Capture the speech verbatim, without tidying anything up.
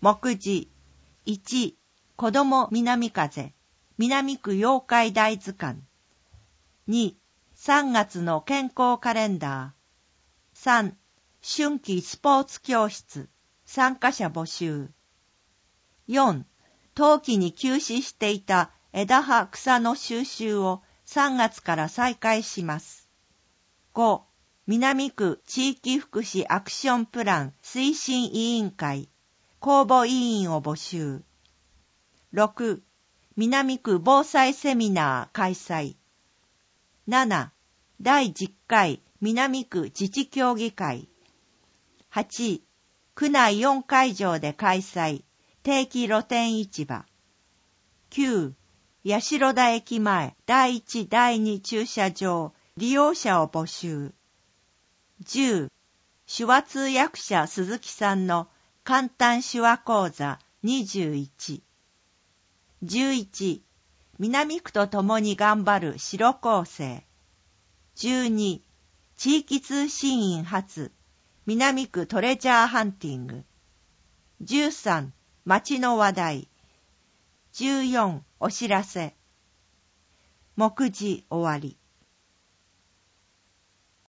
目次。いち、子供南風、南区妖怪大図鑑。に、さんがつの健康カレンダー。さん、春季スポーツ教室、参加者募集。よん、冬季に休止していた枝葉草の収集をさんがつから再開します。ご、南区地域福祉アクションプラン推進委員会、公募委員を募集。ろく、南区防災セミナー開催。なな、だいじゅっかい南区自治協議会。はち、区内よんかいじょうで開催定期露店市場。きゅう、八代田駅前だいいちだいに駐車場利用者を募集。じゅう、手話通訳者鈴木さんの簡単手話講座にじゅういち。じゅういち、南区と共に頑張る白高生。じゅうに、地域通信員発南区トレジャーハンティング。じゅうさん、街の話題。じゅうよん、お知らせ。目次終わり。